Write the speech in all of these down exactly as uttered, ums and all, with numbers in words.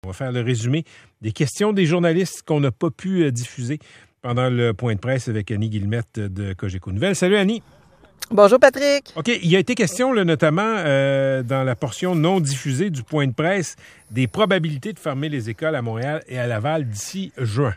On va faire le résumé des questions des journalistes qu'on n'a pas pu euh, diffuser pendant le point de presse avec Annie Guillemette de Cogeco Nouvelles. Salut Annie. Bonjour Patrick. OK, il y a été question là, notamment euh, dans la portion non diffusée du point de presse des probabilités de fermer les écoles à Montréal et à Laval d'ici juin.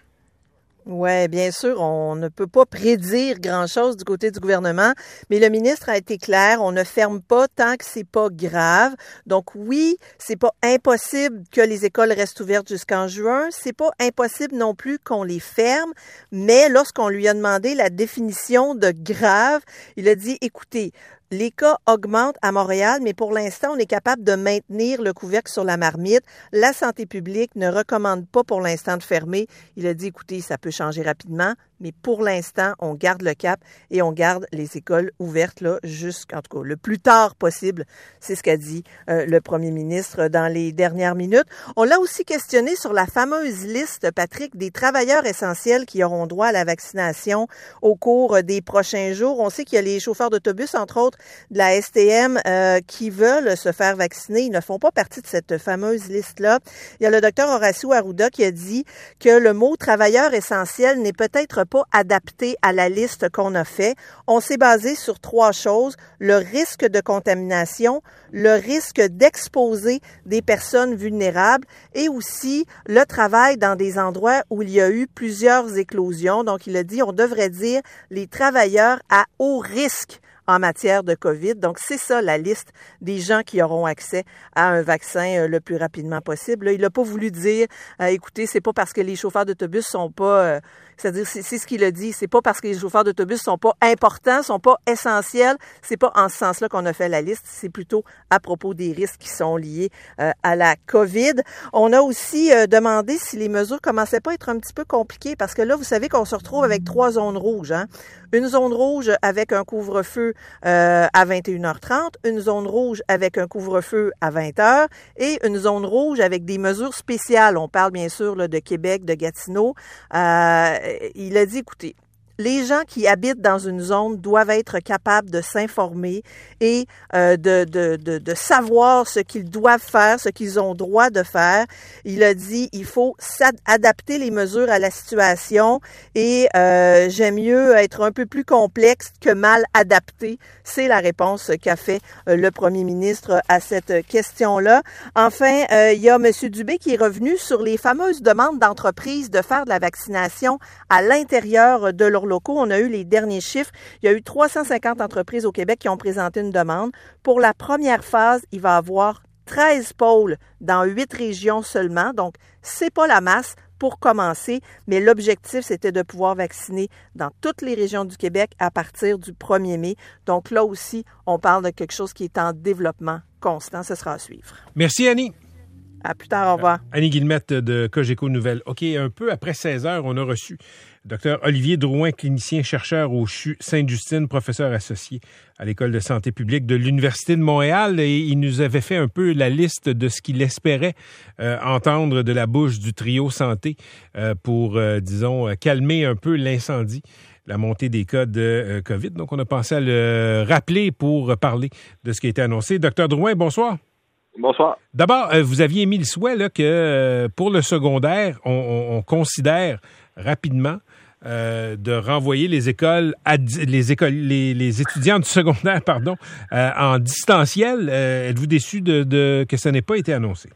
Oui, bien sûr, on ne peut pas prédire grand-chose du côté du gouvernement, mais le ministre a été clair, on ne ferme pas tant que c'est pas grave. Donc oui, c'est pas impossible que les écoles restent ouvertes jusqu'en juin, c'est pas impossible non plus qu'on les ferme, mais lorsqu'on lui a demandé la définition de grave, il a dit, écoutez, les cas augmentent à Montréal, mais pour l'instant, on est capable de maintenir le couvercle sur la marmite. La santé publique ne recommande pas pour l'instant de fermer. Il a dit, écoutez, ça peut changer rapidement, mais pour l'instant, on garde le cap et on garde les écoles ouvertes là jusqu'en tout cas le plus tard possible. C'est ce qu'a dit euh, le premier ministre dans les dernières minutes. On l'a aussi questionné sur la fameuse liste, Patrick, des travailleurs essentiels qui auront droit à la vaccination au cours des prochains jours. On sait qu'il y a les chauffeurs d'autobus, entre autres, de la S T M euh, qui veulent se faire vacciner. Ils ne font pas partie de cette fameuse liste-là. Il y a le docteur Horacio Arruda qui a dit que le mot « travailleur essentiel » n'est peut-être pas adapté à la liste qu'on a fait. On s'est basé sur trois choses. Le risque de contamination, le risque d'exposer des personnes vulnérables et aussi le travail dans des endroits où il y a eu plusieurs éclosions. Donc, il a dit, on devrait dire les travailleurs à haut risque en matière de COVID. Donc, c'est ça la liste des gens qui auront accès à un vaccin euh, le plus rapidement possible. Là, il n'a pas voulu dire, euh, écoutez, c'est pas parce que les chauffeurs d'autobus sont pas, euh, c'est-à-dire, c'est, c'est ce qu'il a dit, c'est pas parce que les chauffeurs d'autobus sont pas importants, sont pas essentiels, c'est pas en ce sens-là qu'on a fait la liste, c'est plutôt à propos des risques qui sont liés euh, à la COVID. On a aussi euh, demandé si les mesures commençaient pas à être un petit peu compliquées, parce que là, vous savez qu'on se retrouve avec trois zones rouges, hein. Une zone rouge avec un couvre-feu euh, à vingt et une heures trente, une zone rouge avec un couvre-feu à vingt heures et une zone rouge avec des mesures spéciales. On parle bien sûr là, de Québec, de Gatineau. Euh, il a dit, écoutez, les gens qui habitent dans une zone doivent être capables de s'informer et euh, de, de, de, de savoir ce qu'ils doivent faire, ce qu'ils ont droit de faire. Il a dit il faut adapter les mesures à la situation et euh, j'aime mieux être un peu plus complexe que mal adapté. C'est la réponse qu'a fait euh, le premier ministre à cette question-là. Enfin, euh, il y a M. Dubé qui est revenu sur les fameuses demandes d'entreprises de faire de la vaccination à l'intérieur de leur locaux. On a eu les derniers chiffres. Il y a eu trois cent cinquante entreprises au Québec qui ont présenté une demande. Pour la première phase, il va y avoir treize pôles dans huit régions seulement. Donc, c'est pas la masse pour commencer, mais l'objectif, c'était de pouvoir vacciner dans toutes les régions du Québec à partir du premier mai. Donc, là aussi, on parle de quelque chose qui est en développement constant. Ce sera à suivre. Merci, Annie. À plus tard, au revoir. Euh, Annie Guillemette de Cogeco Nouvelles. OK, un peu après seize heures, on a reçu Dr Olivier Drouin, clinicien-chercheur au C H U Sainte-Justine, professeur associé à l'École de santé publique de l'Université de Montréal. Et il nous avait fait un peu la liste de ce qu'il espérait euh, entendre de la bouche du trio santé euh, pour, euh, disons, calmer un peu l'incendie, la montée des cas de euh, COVID. Donc, on a pensé à le rappeler pour parler de ce qui a été annoncé. Docteur Drouin, bonsoir. Bonsoir. D'abord, euh, vous aviez émis le souhait là, que euh, pour le secondaire, on, on, on considère rapidement euh, de renvoyer les écoles, à, les écoles, les, les étudiants du secondaire, pardon, euh, en distanciel. Euh, êtes-vous déçu de, de que ça n'ait pas été annoncé?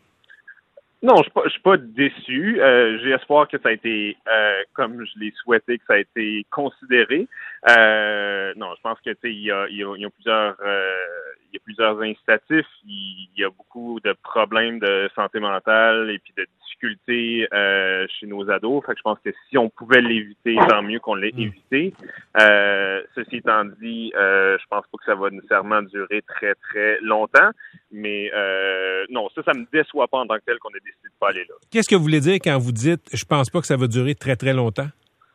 Non, je ne suis pas déçu. Euh, j'ai espoir que ça a été, euh, comme je l'ai souhaité, que ça a été considéré. Euh, non, je pense que tu sais, il y a, il y a, il y a plusieurs, euh, il y a plusieurs incitatifs. Il y a beaucoup de problèmes de santé mentale et puis de difficultés euh, chez nos ados. Fait que je pense que si on pouvait l'éviter, tant mieux qu'on l'ait évité. Euh, ceci étant dit, euh, je pense pas que ça va nécessairement durer très très longtemps. Mais euh, non, ça, ça me déçoit pas en tant que tel qu'on ait décidé de pas aller là. Qu'est-ce que vous voulez dire quand vous dites « je pense pas que ça va durer très, très longtemps » ?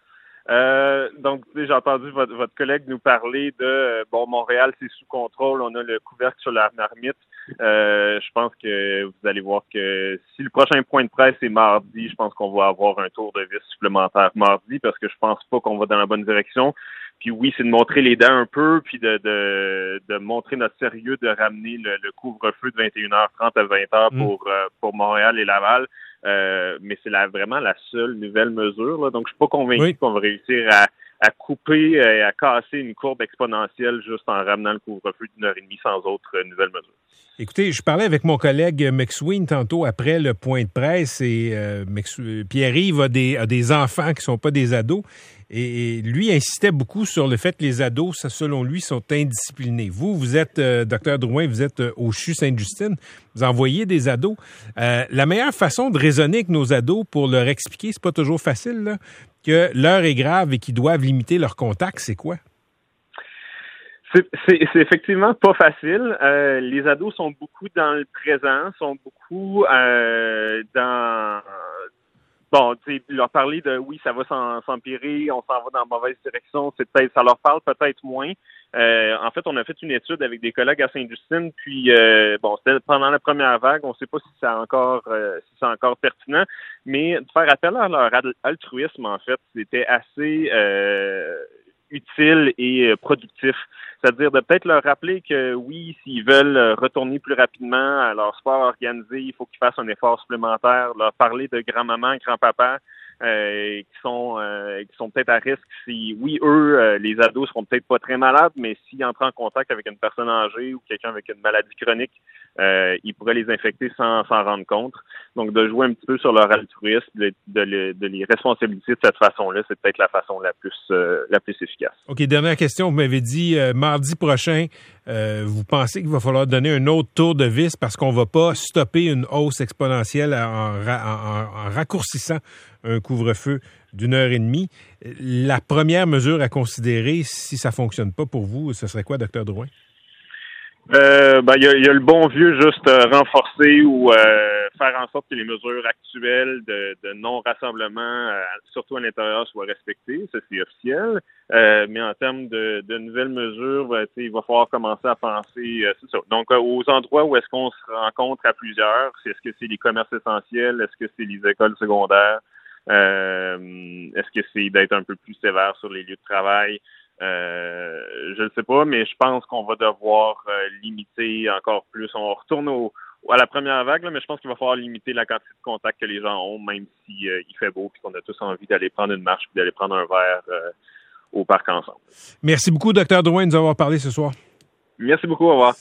Euh, donc, j'ai entendu votre, votre collègue nous parler de euh, bon, Montréal, c'est sous contrôle, on a le couvercle sur la marmite. Euh, je pense que vous allez voir que si le prochain point de presse est mardi, je pense qu'on va avoir un tour de vis supplémentaire mardi parce que je pense pas qu'on va dans la bonne direction. Puis oui, c'est de montrer les dents un peu, puis de de, de montrer notre sérieux de ramener le, le couvre-feu de vingt et une heures trente à vingt heures pour, mmh. euh, pour Montréal et Laval. Euh, mais c'est la, vraiment la seule nouvelle mesure, là. Donc, je suis pas convaincu oui. qu'on va réussir à, à couper et à casser une courbe exponentielle juste en ramenant le couvre-feu d'une heure et demie sans autre euh, nouvelle mesure. Écoutez, je parlais avec mon collègue McSween tantôt après le point de presse et euh, Pierre-Yves a des, a des enfants qui sont pas des ados et, et lui insistait beaucoup sur le fait que les ados, ça, selon lui, sont indisciplinés. Vous, vous êtes, euh, docteur Drouin, vous êtes euh, au C H U Sainte-Justine, vous envoyez des ados. Euh, la meilleure façon de raisonner avec nos ados pour leur expliquer, c'est pas toujours facile, là, que l'heure est grave et qu'ils doivent limiter leurs contacts, c'est quoi? C'est, c'est, c'est effectivement pas facile. Euh, les ados sont beaucoup dans le présent, sont beaucoup euh, dans... Bon, tu sais, leur parler de oui, ça va s'en, s'empirer, on s'en va dans la mauvaise direction, c'est peut-être, ça leur parle peut-être moins. Euh, en fait, on a fait une étude avec des collègues à Sainte-Justine, puis euh, bon, c'était pendant la première vague, on ne sait pas si c'est encore euh, si c'est encore pertinent, mais de faire appel à leur altruisme, en fait, c'était assez euh, utile et productif. C'est-à-dire de peut-être leur rappeler que oui, s'ils veulent retourner plus rapidement à leur sport organisé, il faut qu'ils fassent un effort supplémentaire, leur parler de grand-maman, grand-papa, euh, qui sont euh, qui sont peut-être à risque si, oui, eux, euh, les ados seront peut-être pas très malades, mais s'ils entrent en contact avec une personne âgée ou quelqu'un avec une maladie chronique, euh, ils pourraient les infecter sans s'en rendre compte. Donc, de jouer un petit peu sur leur altruisme, de, de, de les responsabiliser de cette façon-là, c'est peut-être la façon la plus euh, la plus efficace. OK, dernière question. Vous m'avez dit euh, mardi prochain, euh, vous pensez qu'il va falloir donner un autre tour de vis parce qu'on va pas stopper une hausse exponentielle en, en, en, en raccourcissant un couvre-feu d'une heure et demie. La première mesure à considérer, si ça fonctionne pas pour vous, ce serait quoi, docteur Drouin? Euh, ben, il y a, y a le bon vieux juste euh, renforcer ou euh, faire en sorte que les mesures actuelles de, de non-rassemblement, euh, surtout à l'intérieur, soient respectées. Ça, c'est officiel. Euh, mais en termes de, de nouvelles mesures, ben, il va falloir commencer à penser, euh, c'est ça. Donc, euh, aux endroits où est-ce qu'on se rencontre à plusieurs, est-ce que c'est les commerces essentiels? Est-ce que c'est les écoles secondaires? Euh, est-ce que c'est d'être un peu plus sévère sur les lieux de travail? Euh, je ne sais pas, mais je pense qu'on va devoir euh, limiter encore plus. On retourne au, à la première vague, là, mais je pense qu'il va falloir limiter la quantité de contacts que les gens ont, même si euh, il fait beau et qu'on a tous envie d'aller prendre une marche et d'aller prendre un verre euh, au parc ensemble. Merci beaucoup, docteur Drouin, de nous avoir parlé ce soir. Merci beaucoup, au revoir.